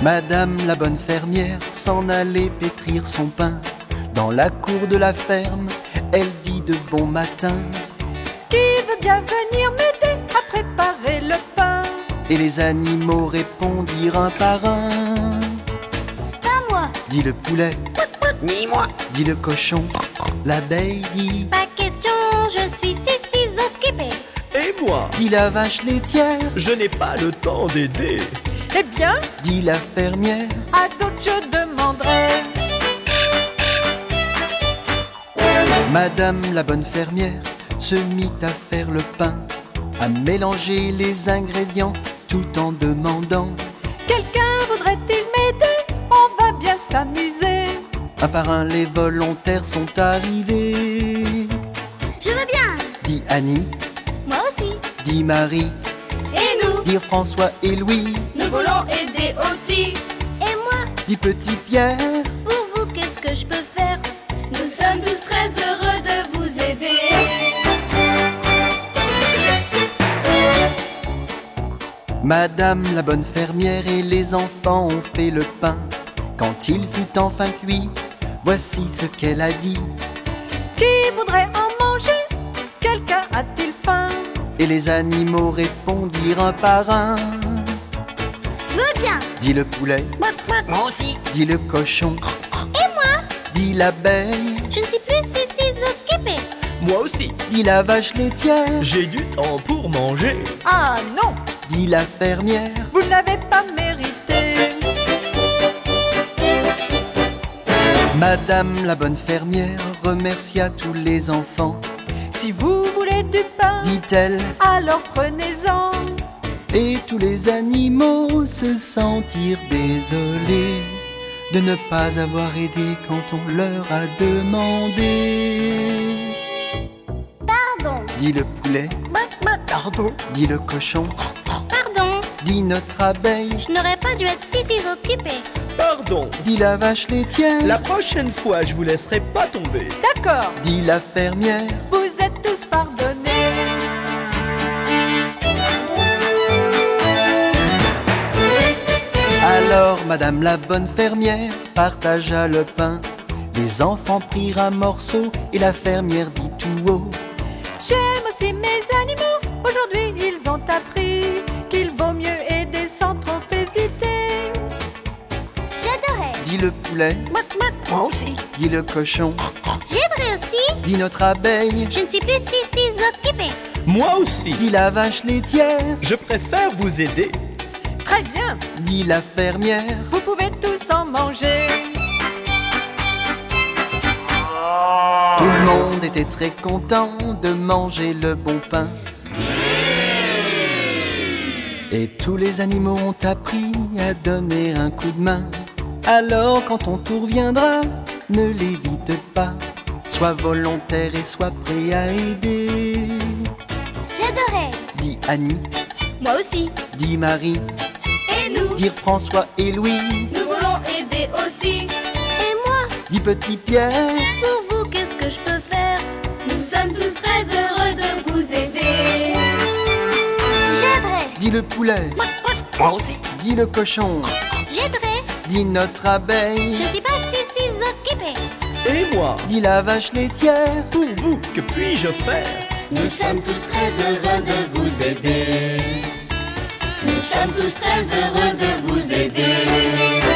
Madame la bonne fermière s'en allait pétrir son pain. Dans la cour de la ferme, elle dit de bon matin: Qui veut bien venir m'aider à préparer le pain? Et les animaux répondirent un par un. Pas moi. Dit le poulet, Ni moi. dit le cochon. L'abeille dit, Pas question, je suis si occupée. Et moi, dit la vache laitière. je n'ai pas le temps d'aider. Eh bien, Dit la fermière, à d'autres je demanderai. Madame la bonne fermière se mit à faire le pain, à mélanger les ingrédients tout en demandant: Quelqu'un voudrait-il m'aider? On va bien s'amuser. Un par un les volontaires sont arrivés. Je veux bien. Dit Annie, Moi aussi. dit Marie, Et nous? dit François et Louis, Nous voulons aider aussi. Et moi? dit Petit Pierre. Pour vous, qu'est-ce que je peux faire? Nous sommes tous très heureux de vous aider. Madame la bonne fermière et les enfants ont fait le pain. Quand il fut enfin cuit, voici ce qu'elle a dit. Qui voudrait en manger? Quelqu'un a-t-il faim? Et les animaux répondirent un par un. Je veux bien. Dit le poulet, Moi aussi. dit le cochon, Et moi? dit l'abeille, Je ne suis plus si occupée. Moi aussi. dit la vache laitière, J'ai du temps pour manger. Ah non, dit la fermière. vous ne l'avez pas mérité. Madame la bonne fermière remercia tous les enfants, Si vous voulez du pain, dit-elle, alors prenez-en. et tous les animaux se sentirent désolés de ne pas avoir aidé quand on leur a demandé. Pardon. Dit le poulet, Pardon. dit le cochon, Pardon. dit notre abeille, Je n'aurais pas dû être si occupée. Pardon. dit la vache laitière, La prochaine fois, je vous laisserai pas tomber. D'accord, dit la fermière. vous êtes tous pardonnés. Alors Madame la bonne fermière partagea le pain. Les enfants prirent un morceau et la fermière dit tout haut: J'aime aussi mes animaux. Aujourd'hui, ils ont appris qu'il vaut mieux aider sans trop hésiter. J'adorais. dit le poulet, Moi aussi. dit le cochon, J'aiderais aussi. dit notre abeille, Je ne suis plus si occupée. Moi aussi. dit la vache laitière, Je préfère vous aider. Très bien, dit la fermière. vous pouvez tous en manger. Tout le monde était très content de manger le bon pain. Et tous les animaux ont appris à donner un coup de main. Alors quand ton tour viendra, ne l'évite pas. Sois volontaire et sois prêt à aider. J'adorais. Dit Annie, Moi aussi. dit Marie, Et nous? dire François et Louis, Nous voulons aider aussi. Et moi? dit Petit Pierre. Pour vous, qu'est-ce que je peux faire? Nous sommes tous très heureux de vous aider. J'aiderais. Dit le poulet, Moi aussi. dit le cochon, J'aiderais. dit notre abeille, Je ne suis pas si occupée. Et moi. dit la vache laitière. Pour vous, que puis-je faire? Nous sommes tous très heureux de vous aider. Nous sommes tous très heureux de vous aider.